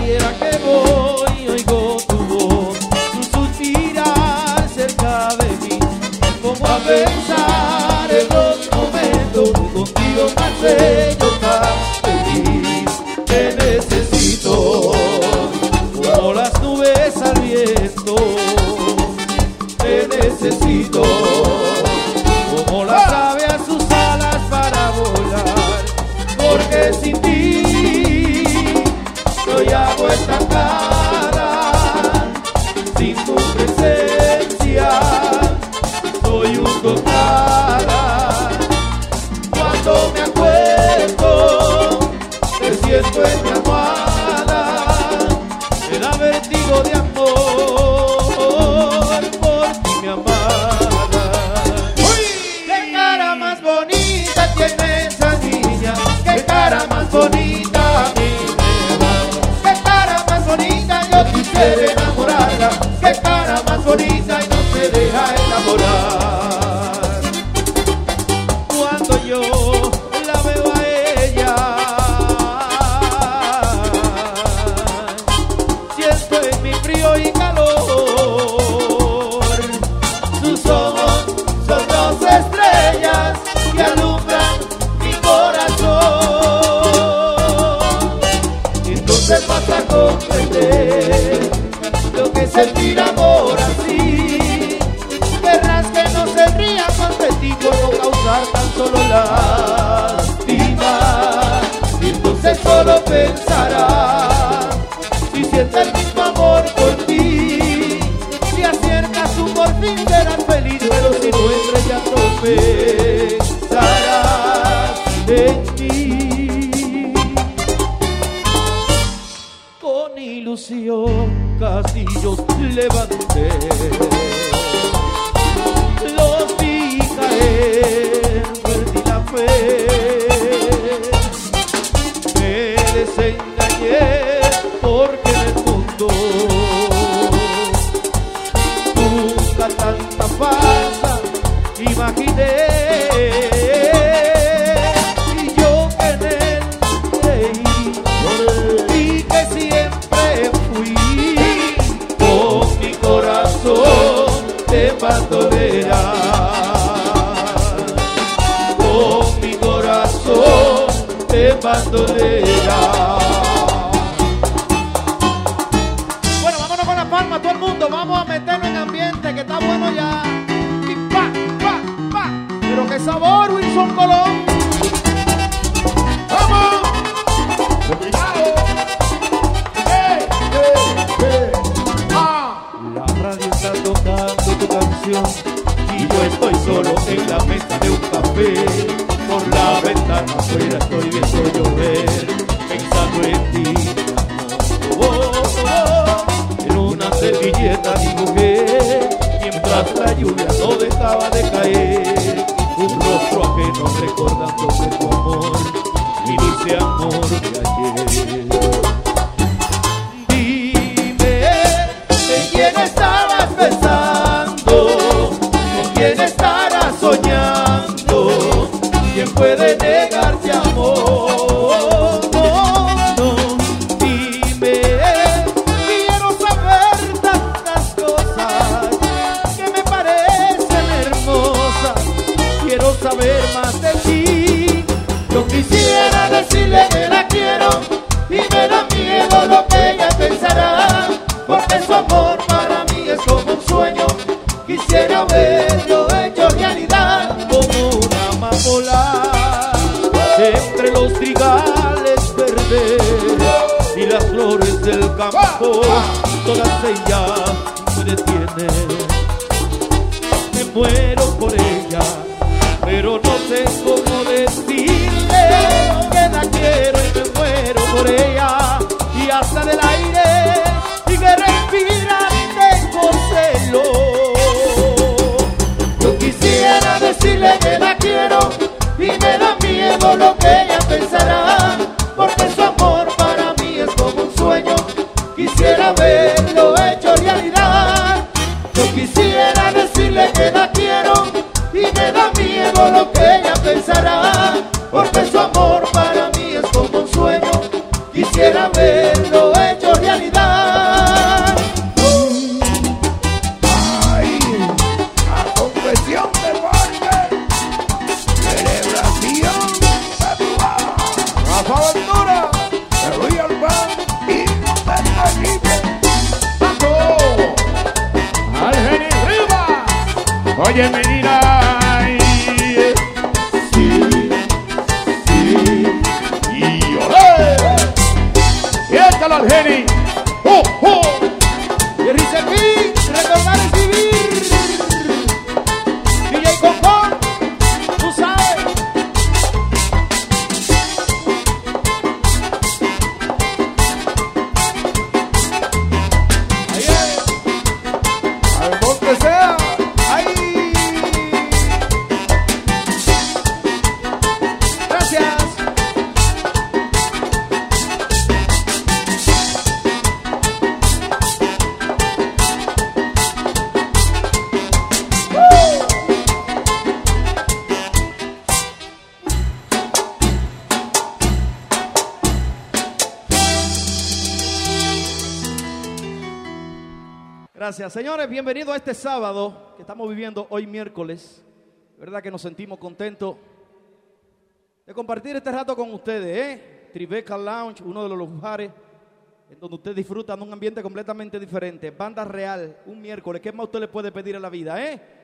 quiera que voy, oigo tu voz, tu suspirar cerca de mí. Me pongo a pensar en los momentos que contigo pasé yo tan feliz. Te necesito como las nubes al viento. Te necesito como las aves a sus alas para volar, porque sin ti soy agua estancada, sin tu presencia soy un gotara. Cuando me acuesto te siento en mi almohada, me da vértigo de amor por ti, mi amada. ¡Qué cara más bonita tiene esa niña! ¡Qué cara más bonita a mí me da! ¡Qué cara más bonita! Yo quisiera enamorarla. ¡Qué cara más bonita! Y no se deja enamorar. Cuando yo la veo a ella, siento en mi frío y calor. Sus ojos son dos estrellas que alumbran mi corazón. Y entonces vas a comprender lo que es sentir amor así. Querrás que no se ría más de ti por no causar tan solo lástima. Y entonces solo pensarás si siente el mismo amor por ti. Si aciercas tú por fin serás feliz, pero si no entres ya tropezarás en ti. Con ilusión castillos levanté, los vi caer, perdí la fe, me desengañé porque en el mundo nunca tanta farsa imaginé. Y yo que en él creí y que siempre fui, con mi corazón de bandolera, con mi corazón de bandolera. Bueno, vámonos con la palma, todo el mundo, vamos a meternos en ambiente que está bueno ya. Y pa, pa, pa. Pero qué sabor, Wilson Colón. ¡Vamos! La radio está tocando tu canción y yo estoy solo en la mesa de un café. Por la ventana afuera estoy viendo llover, pensando en ti, mi amor. En una servilleta dibujé mientras la lluvia no dejaba de caer un rostro ajeno recordándome tu amor, mi dulce amor de ayer. ¿Quién estarás pensando? ¿Con quién estarás soñando? ¿Quién puede negarte amor? No, dime, quiero saber tantas cosas que me parecen hermosas. Quiero saber más de ti. Yo quisiera decirle que la quiero y me da miedo lo que ella pensará, porque su amor para mí es como un sueño. Quisiera verlo hecho realidad, como una amapola entre los trigales verdes y las flores del campo. Todas ellas me detienen, me muero por ella, pero no sé cómo decirle que la quiero y me muero por ella. Y hasta del aire y que respiran tengo celo. Yo quisiera decirle que la quiero y me da miedo lo que ella pensará, porque su amor para mí es como un sueño. Quisiera verlo hecho realidad. Yo quisiera decirle que la quiero y me da miedo lo que ella pensará, porque su amor para mí es como un sueño. Quisiera verlo hecho cordialidad. Ay, a confesión de parte, celebración de Rafa Ventura, de Real Band y del equipo Paco, al Geni Rivas. Oye, menina. Al Geni. Y el servir, recordar es vivir. DJ Concón, tú sabes. Ahí es. Al monte sea. Ahí. Gracias. Gracias, señores, bienvenidos a este sábado que estamos viviendo hoy miércoles. De verdad que nos sentimos contentos de compartir este rato con ustedes, Tribeca Lounge, uno de los lugares en donde usted disfruta de un ambiente completamente diferente. Banda Real, un miércoles, ¿qué más usted le puede pedir a la vida,